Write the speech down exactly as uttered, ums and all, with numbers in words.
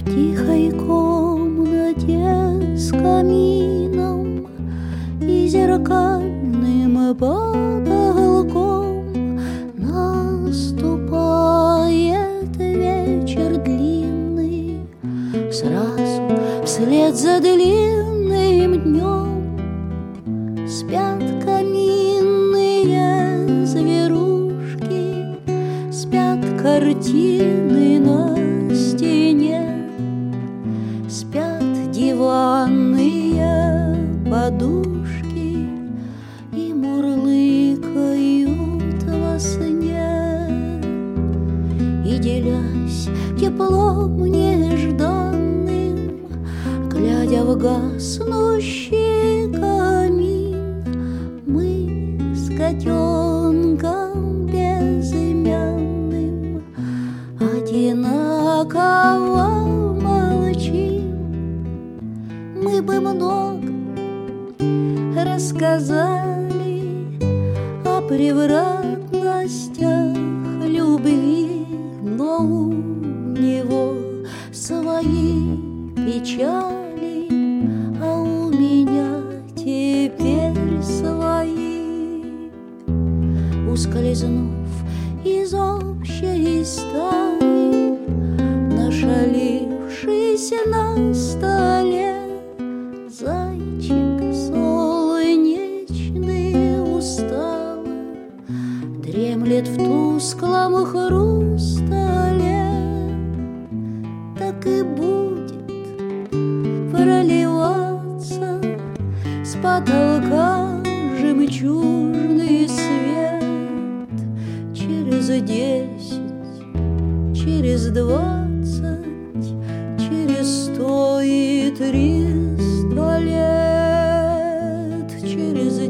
В тихой комнате с камином и зеркальным потолком наступает вечер длинный, сразу вслед за длинным днем спят каминные зверушки, спят картины на стене, спят диванные подушки и мурлыкают во сне. И, делясь теплом нежданным, глядя в гаснущий камин, мы с котенком безымянным одинаково молчим. Мы бы много рассказали о превратностях любви, но у него свои печали, а у меня теперь свои. Ускользнув из общей стаи, нашалившись на столе, зайчик солнечный устало дремлет в тусклом хрустале. Так и будет проливаться с потолка жемчужный свет через десять, через двадцать, через сто и триста лет, через